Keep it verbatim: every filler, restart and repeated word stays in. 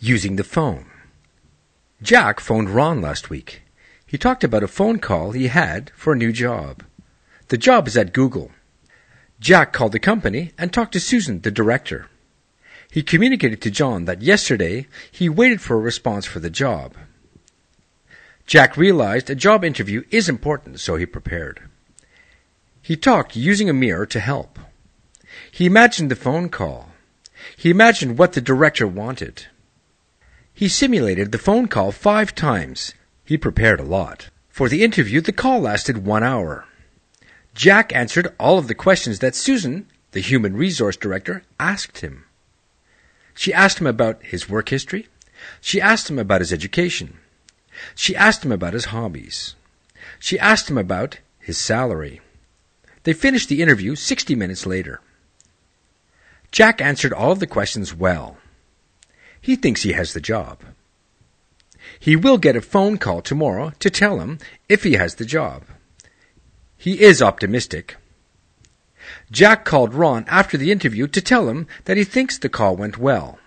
Using the phone. Jack phoned Ron last week. He talked about a phone call he had for a new job. The job is at Google. Jack called the company and talked to Susan, the director. He communicated to John that yesterday he waited for a response for the job. Jack realized a job interview is important, so he prepared. He talked using a mirror to help. He imagined the phone call. He imagined what the director wanted. He simulated the phone call five times. He prepared a lot. For the interview, the call lasted one hour. Jack answered all of the questions that Susan, the human resource director, asked him. She asked him about his work history. She asked him about his education. She asked him about his hobbies. She asked him about his salary. They finished the interview sixty minutes later. Jack answered all of the questions well. He thinks he has the job. He will get a phone call tomorrow to tell him if he has the job. He is optimistic. Jack called Ron after the interview to tell him that he thinks the call went well.